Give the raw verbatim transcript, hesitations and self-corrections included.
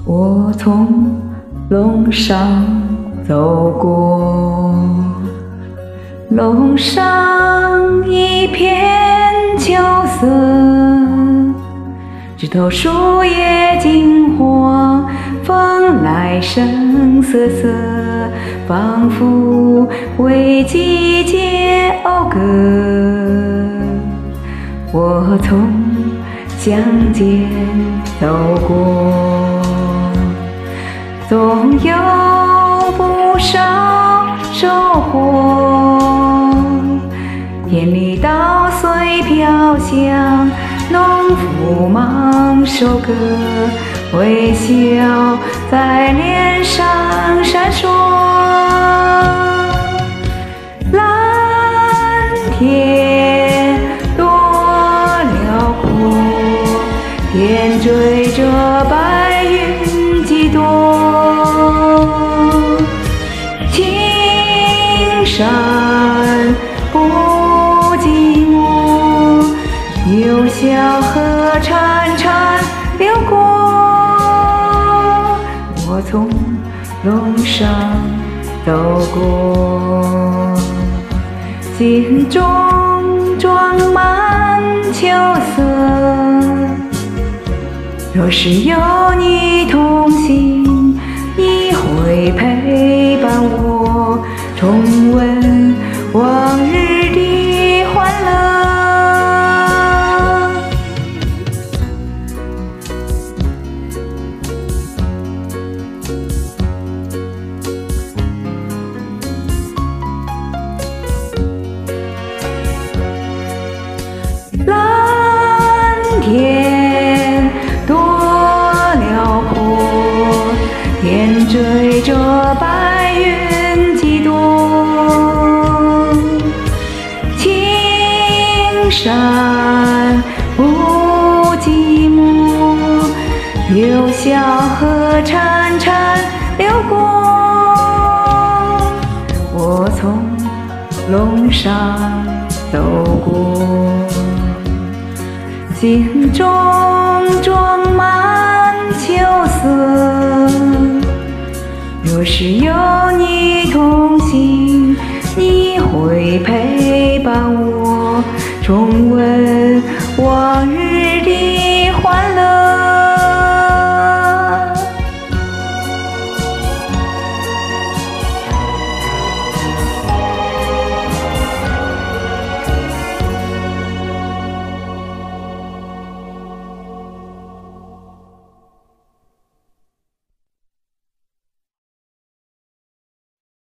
我从龙上走过，龙上一片秋色，枝头树叶金黄，风来声瑟瑟，仿佛为季节讴歌。我从乡间走过，总有不少收获。田里稻穗飘香，农夫忙收割，微笑在脸上闪烁。蓝天多辽阔，天追着白云几朵，青山不寂寞，有小河潺潺流过。我从龙上走过，心中装满秋色。若是有你同行，你会陪伴我重温往日的欢乐。蓝天多辽阔，天追着白云几朵，青山不寂寞，有小河潺潺流过。我从龙上走过，心中装满秋色。若是有你同行，你会陪伴我重温